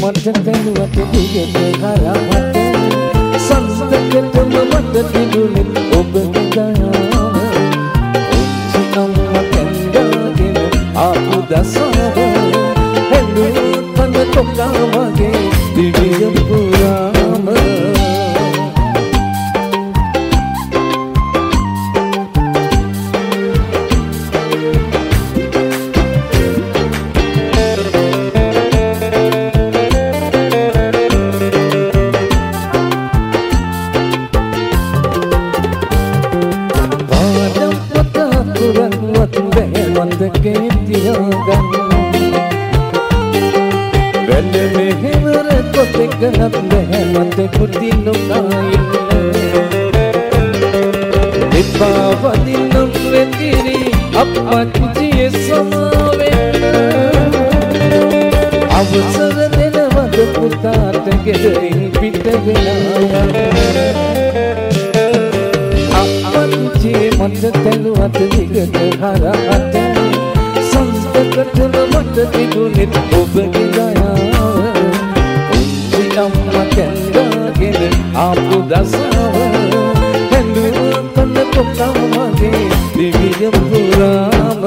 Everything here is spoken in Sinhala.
මට දැනුවත් දිගට හරහට සංසකටම මට තිබුණේ ඔබගේ දයාව ඔච්චිනම් කැන්දාගෙන ආපු දසාව හෙළුව කන තොකා වගේ දිවිය පුරාම ගලත් බහැමත කුටි නොකායින්න එපා වදිනම් වෙතිරි අප්පච්චියේ සමාවෙන්න අවසර දෙනවද පුතාට ගෙදරින් පිට වෙලා අප්පච්චියේ මට තැනුවත් දිගට හරහට සංස්කෘතන මට තිබුණේ ඔබගේ දයාව අම්මා කැන්දාගෙන ආපු දසාව හෙළුව කන තොකා වගේ දිවිය පුරාම